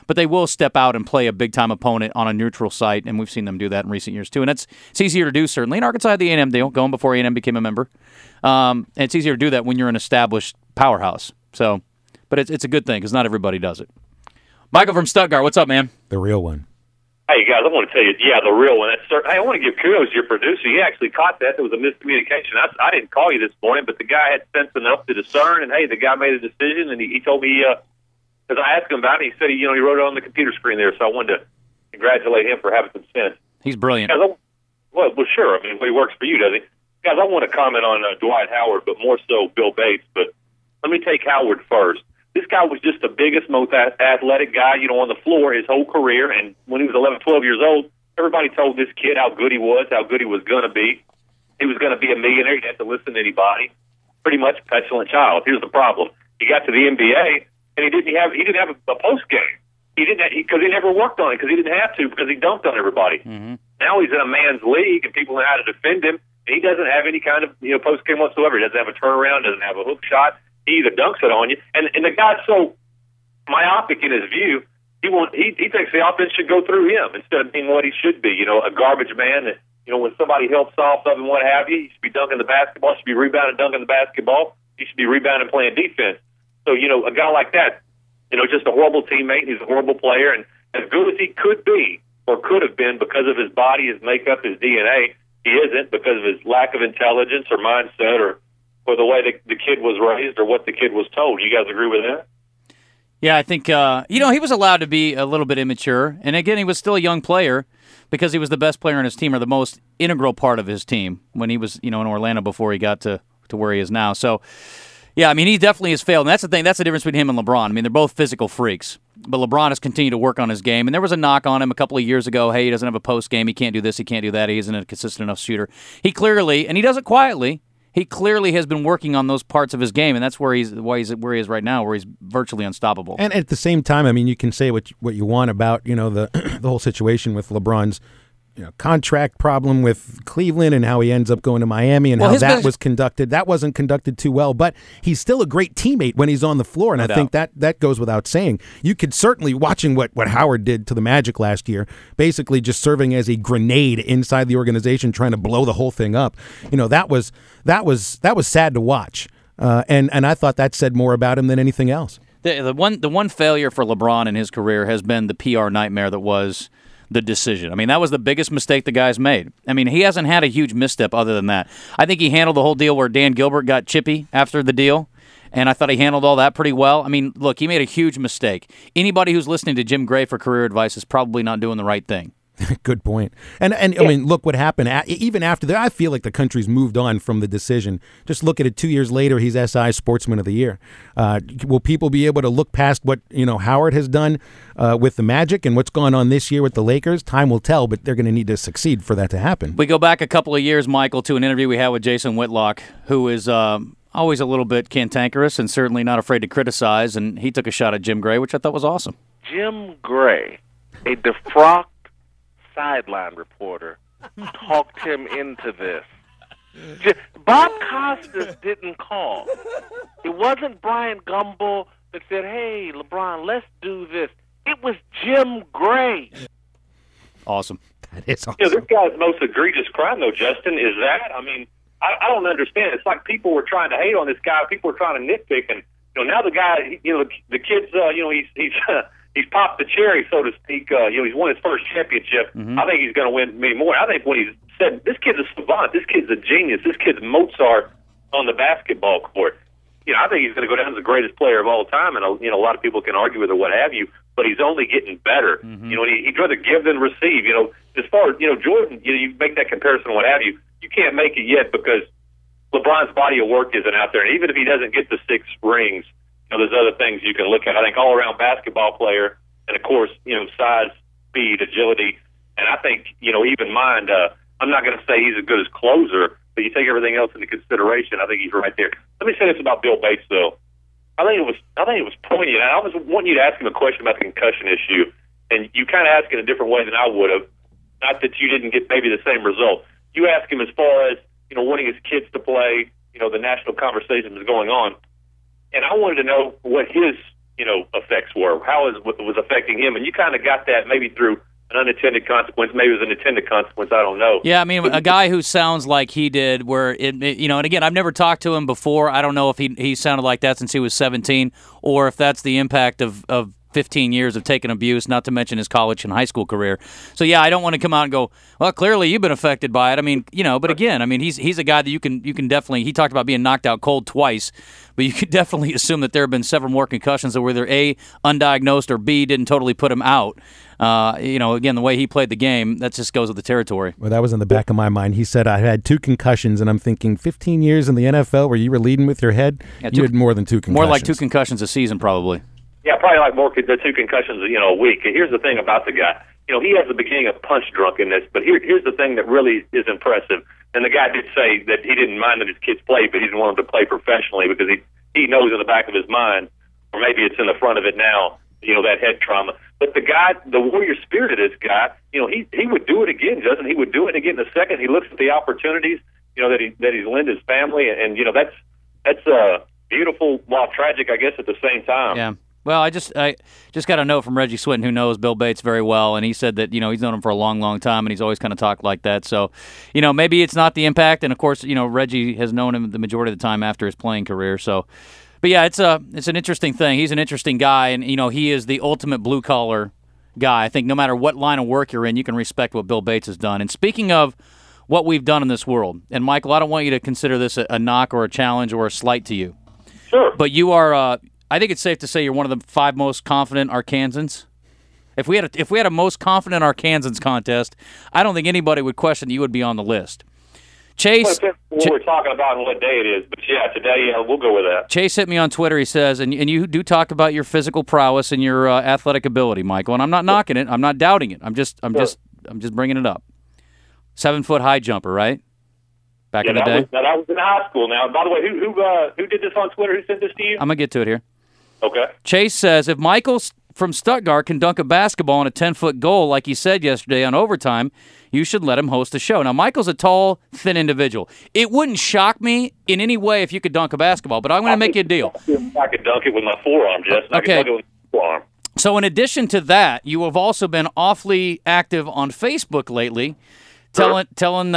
but they will step out and play a big-time opponent on a neutral site, and we've seen them do that in recent years too. And it's easier to do, certainly. In Arkansas had the A&M deal, going before A&M became a member. And it's easier to do that when you're an established powerhouse. So, but it's a good thing because not everybody does it. Michael from Stuttgart, what's up, man? The real one. Hey, guys, I want to tell you, the real one. Hey, I want to give kudos to your producer. He actually caught that. There was a miscommunication. I didn't call you this morning, but the guy had sense enough to discern, and, hey, the guy made a decision, and he told me, because I asked him about it, he said he wrote it on the computer screen there, so I wanted to congratulate him for having some sense. He's brilliant. Guys, well, sure. I mean, he works for you, doesn't he? Guys, I want to comment on Dwight Howard, but more so Bill Bates. But let me take Howard first. This guy was just the biggest, most athletic guy, on the floor his whole career. And when he was 11, 12 years old, everybody told this kid how good he was, how good he was going to be. He was going to be a millionaire. He didn't have to listen to anybody. Pretty much petulant child. Here's the problem. He got to the NBA, and he didn't have a post game. He didn't because he never worked on it because he didn't have to because he dunked on everybody. Mm-hmm. Now he's in a man's league, and people know how to defend him. And he doesn't have any kind of post game whatsoever. He doesn't have a turnaround. Doesn't have a hook shot. He either dunks it on you, and the guy's so myopic in his view. He thinks the offense should go through him instead of being what he should be. A garbage man that when somebody helps off of him, what have you, he should be dunking the basketball. He should be rebounding, dunking the basketball. He should be rebounding, playing defense. So a guy like that, just a horrible teammate. He's a horrible player, and as good as he could be or could have been because of his body, his makeup, his DNA, he isn't because of his lack of intelligence or mindset or the way the kid was raised or what the kid was told. You guys agree with that? Yeah, I think, he was allowed to be a little bit immature. And again, he was still a young player because he was the best player on his team or the most integral part of his team when he was, in Orlando before he got to where he is now. So, yeah, I mean, he definitely has failed. And that's the thing. That's the difference between him and LeBron. I mean, they're both physical freaks. But LeBron has continued to work on his game. And there was a knock on him a couple of years ago. Hey, he doesn't have a post game. He can't do this. He can't do that. He isn't a consistent enough shooter. He clearly, and he does it quietly, he clearly has been working on those parts of his game, and that's where he is right now, where he's virtually unstoppable. And at the same time, I mean, you can say what you want about the whole situation with LeBron's contract problem with Cleveland and how he ends up going to Miami and how that was conducted. That wasn't conducted too well, but he's still a great teammate when he's on the floor, and I think that goes without saying. You could certainly, watching what Howard did to the Magic last year, basically just serving as a grenade inside the organization, trying to blow the whole thing up. That was sad to watch, and I thought that said more about him than anything else. The one failure for LeBron in his career has been the PR nightmare that was the decision. I mean, that was the biggest mistake the guy's made. I mean, he hasn't had a huge misstep other than that. I think he handled the whole deal where Dan Gilbert got chippy after the deal, and I thought he handled all that pretty well. I mean, look, he made a huge mistake. Anybody who's listening to Jim Gray for career advice is probably not doing the right thing. Good point. And I mean, look what happened. Even after that, I feel like the country's moved on from the decision. Just look at it. 2 years later, he's SI Sportsman of the Year. Will people be able to look past what Howard has done with the Magic and what's gone on this year with the Lakers? Time will tell, but they're going to need to succeed for that to happen. We go back a couple of years, Michael, to an interview we had with Jason Whitlock, who is always a little bit cantankerous and certainly not afraid to criticize, and he took a shot at Jim Gray, which I thought was awesome. Jim Gray, a defrocked sideline reporter, talked him into this. Bob Costas didn't call. It wasn't Brian Gumbel that said, hey, LeBron, let's do this. It was Jim Gray. Awesome. That is awesome. This guy's most egregious crime, though, Justin, is that. I mean, I don't understand. It's like people were trying to hate on this guy. People were trying to nitpick. And, now the guy, the kid's, he's popped the cherry, so to speak. He's won his first championship. Mm-hmm. I think he's going to win many more. I think when he's said, this kid's a savant, this kid's a genius, this kid's Mozart on the basketball court. I think he's going to go down as the greatest player of all time, and a lot of people can argue with it, what have you. But he's only getting better. Mm-hmm. He'd rather give than receive. As far as Jordan, you make that comparison, what have you. You can't make it yet because LeBron's body of work isn't out there, and even if he doesn't get the 6 rings. There's other things you can look at. I think all-around basketball player, and of course, size, speed, agility, and I think even mind. I'm not going to say he's as good as closer, but you take everything else into consideration. I think he's right there. Let me say this about Bill Bates, though. I think it was poignant. I was wanting you to ask him a question about the concussion issue, and you kind of asked it in a different way than I would have. Not that you didn't get maybe the same result. You asked him as far as wanting his kids to play. The national conversation is going on. And I wanted to know what his effects were, how it was affecting him. And you kind of got that maybe through an unintended consequence, maybe it was an intended consequence, I don't know. Yeah, I mean, a guy who sounds like he did, where and again, I've never talked to him before. I don't know if he sounded like that since he was 17, or if that's the impact of 15 years of taking abuse, not to mention his college and high school career. So yeah, I don't want to come out and go, well, clearly you've been affected by it. I mean, but again, I mean, he's a guy that you can definitely. He talked about being knocked out cold twice, but you could definitely assume that there have been several more concussions that were either A, undiagnosed, or B, didn't totally put him out. Again, the way he played the game, that just goes with the territory. Well, that was in the back of my mind. He said, I had 2 concussions, and I'm thinking 15 years in the NFL where you were leading with your head, you had more than 2 concussions. More like 2 concussions a season, probably. Yeah, probably like more than 2 concussions, a week. And here's the thing about the guy. He has the beginning of punch drunkenness, but here's the thing that really is impressive. And the guy did say that he didn't mind that his kids played, but he didn't want them to play professionally because he knows in the back of his mind, or maybe it's in the front of it now, that head trauma. But the guy, the warrior spirit of this guy, he would do it again, doesn't he? He would do it again in a second. He looks at the opportunities, that he's lent his family, and that's beautiful while tragic, I guess, at the same time. Yeah. Well, I just got a note from Reggie Swinton, who knows Bill Bates very well, and he said that, he's known him for a long, long time, and he's always kind of talked like that. So, maybe it's not the impact, and of course, Reggie has known him the majority of the time after his playing career. So, but yeah, it's an interesting thing. He's an interesting guy, and he is the ultimate blue collar guy. I think no matter what line of work you're in, you can respect what Bill Bates has done. And speaking of what we've done in this world, and Michael, I don't want you to consider this a knock or a challenge or a slight to you. Sure. But you are. I think it's safe to say you're one of the 5 most confident Arkansans. If we had a most confident Arkansans contest, I don't think anybody would question that you would be on the list. Chase, what we're talking about and what day it is, but yeah, today we'll go with that. Chase hit me on Twitter. He says, and you do talk about your physical prowess and your athletic ability, Michael. And I'm not knocking it. I'm not doubting it. I'm just bringing it up. 7-foot high jumper, right? Back in the day. That was in high school. Now, by the way, who did this on Twitter? Who sent this to you? I'm gonna get to it here. Okay. Chase says, if Michael from Stuttgart can dunk a basketball on a 10-foot goal like he said yesterday on overtime, you should let him host a show. Now, Michael's a tall, thin individual. It wouldn't shock me in any way if you could dunk a basketball, but I'm going to make you a deal. I could dunk it with my forearm, Justin. Okay. I could dunk it with my forearm. So in addition to that, you have also been awfully active on Facebook lately, telling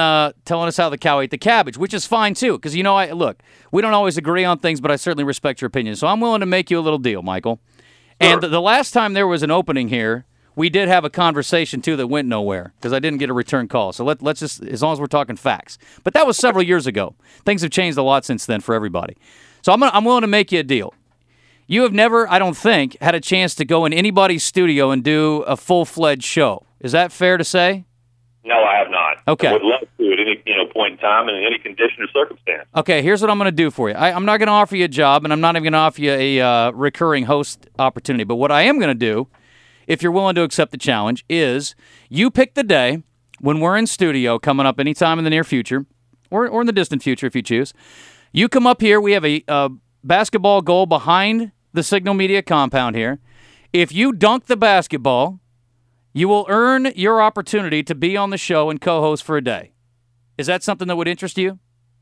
us how the cow ate the cabbage, which is fine too. Because look, we don't always agree on things, but I certainly respect your opinion. So I'm willing to make you a little deal, Michael. Sure. And the last time there was an opening here, we did have a conversation too that went nowhere because I didn't get a return call. So let's just, as long as we're talking facts, but that was several years ago. Things have changed a lot since then for everybody. So I'm willing to make you a deal. You have never, I don't think, had a chance to go in anybody's studio and do a full-fledged show. Is that fair to say? No, I have not. Okay. I would love to at any point in time and in any condition or circumstance. Okay, here's what I'm going to do for you. I'm not going to offer you a job, and I'm not even going to offer you a recurring host opportunity. But what I am going to do, if you're willing to accept the challenge, is you pick the day when we're in studio coming up anytime in the near future, or in the distant future if you choose. You come up here. We have a basketball goal behind the Signal Media compound here. If you dunk the basketball, you will earn your opportunity to be on the show and co-host for a day. Is that something that would interest you?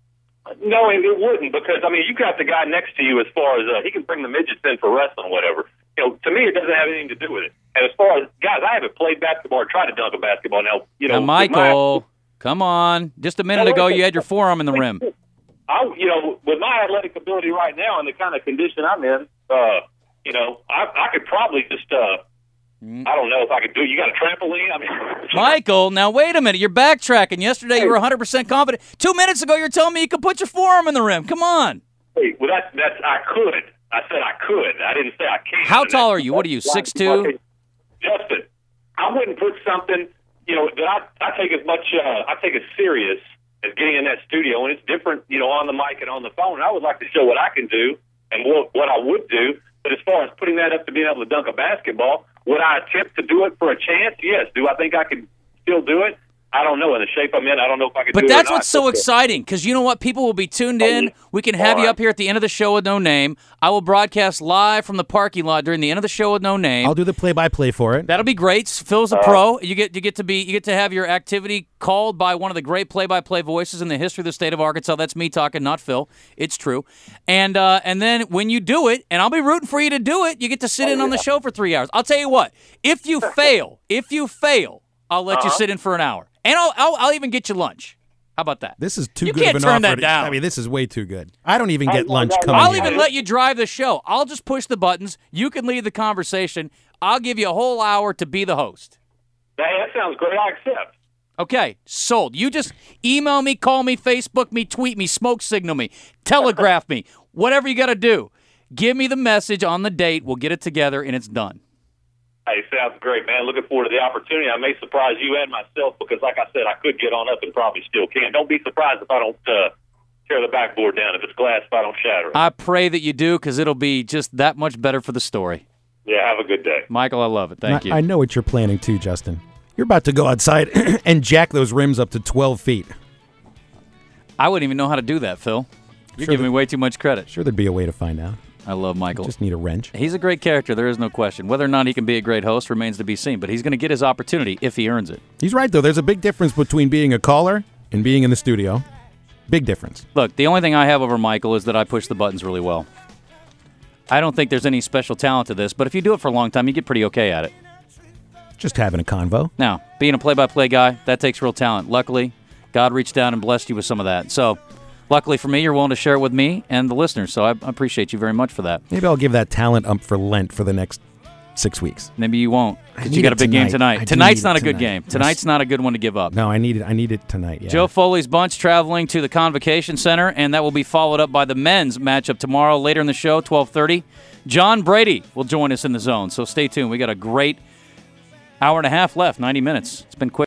No, it wouldn't, because, you got the guy next to you as far as he can bring the midgets in for wrestling or whatever. To me, it doesn't have anything to do with it. And as far as, guys, I haven't played basketball or tried to dunk a basketball. Now, Michael, come on. Just a minute ago, you had your forearm in the rim. With my athletic ability right now and the kind of condition I'm in, I could probably just, I don't know if I could do it. You got a trampoline? Michael, now wait a minute. You're backtracking. Yesterday you were 100% confident. 2 minutes ago you're telling me you could put your forearm in the rim. Come on. Hey, well, that's I could. I said I could. I didn't say I can't. How tall are you? What are you, 6'2"? Justin, I wouldn't put something, that I take as much, I take as serious as getting in that studio, and it's different, on the mic and on the phone. I would like to show what I can do and what I would do. But as far as putting that up to being able to dunk a basketball, would I attempt to do it for a chance? Yes. Do I think I could still do it? I don't know. In the shape I'm in, I don't know if I can do it. But that's what's so exciting, because you know what? People will be tuned in. We can have you up here at the end of the show with no name. I will broadcast live from the parking lot during the end of the show with no name. I'll do the play-by-play for it. That'll be great. Phil's a pro. You get to have your activity called by one of the great play-by-play voices in the history of the state of Arkansas. That's me talking, not Phil. It's true. And then when you do it, and I'll be rooting for you to do it, you get to sit in on the show for 3 hours. I'll tell you what. If you fail, I'll let you sit in for an hour. And I'll even get you lunch. How about that? This is too good of an offer. You can't turn that down. I mean, this is way too good. I don't even get lunch coming I'll here. even let you drive the show. I'll just push the buttons. You can lead the conversation. I'll give you a whole hour to be the host. Hey, that sounds great. I accept. Okay, sold. You just email me, call me, Facebook me, tweet me, smoke signal me, telegraph me, whatever you got to do. Give me the message on the date. We'll get it together, and it's done. Hey, sounds great, man. Looking forward to the opportunity. I may surprise you and myself because, like I said, I could get on up and probably still can. Don't be surprised if I don't tear the backboard down. If it's glass, if I don't shatter it. I pray that you do, because it'll be just that much better for the story. Yeah, have a good day. Michael, I love it. Thank you. I know what you're planning too, Justin. You're about to go outside and jack those rims up to 12 feet. I wouldn't even know how to do that, Phil. You're giving me way too much credit. Sure, there'd be a way to find out. I love Michael. Just need a wrench. He's a great character. There is no question. Whether or not he can be a great host remains to be seen, but he's going to get his opportunity if he earns it. He's right, though. There's a big difference between being a caller and being in the studio. Big difference. Look, the only thing I have over Michael is that I push the buttons really well. I don't think there's any special talent to this, but if you do it for a long time, you get pretty okay at it. Just having a convo. Now, being a play-by-play guy, that takes real talent. Luckily, God reached down and blessed you with some of that. So, luckily for me, you're willing to share it with me and the listeners, so I appreciate you very much for that. Maybe I'll give that talent up for Lent for the next 6 weeks. Maybe you won't, because you got a big game tonight. Tonight's not a good game. Tonight's not a good one to give up. No, I need it tonight, yeah. Joe Foley's bunch traveling to the Convocation Center, and that will be followed up by the men's matchup tomorrow. Later in the show, 12:30, John Brady will join us in the zone, so stay tuned. We got a great hour and a half left, 90 minutes. It's been quick.